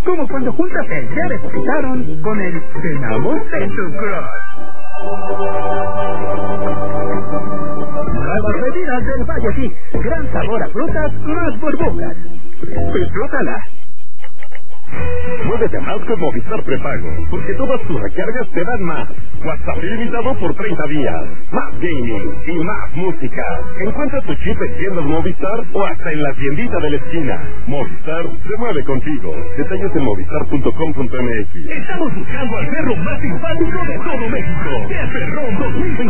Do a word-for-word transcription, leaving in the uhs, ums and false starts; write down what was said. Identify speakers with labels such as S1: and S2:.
S1: como cuando juntas el ya depositaron con el cenamos de tu crush. Nuevas bebidas del Valle Fix, gran sabor a frutas, más burbujas. Disfrútala.
S2: Muévete más con Movistar Prepago, porque todas tus recargas te dan más. WhatsApp ilimitado por treinta días. Más gaming y más música. Encuentra tu chip en tiendas Movistar o hasta en la tiendita de la esquina. Movistar se mueve contigo. Detalles en movistar punto com punto m x.
S3: Estamos buscando al perro más simpático de todo México. ¡Qué perrón dos mil veinte!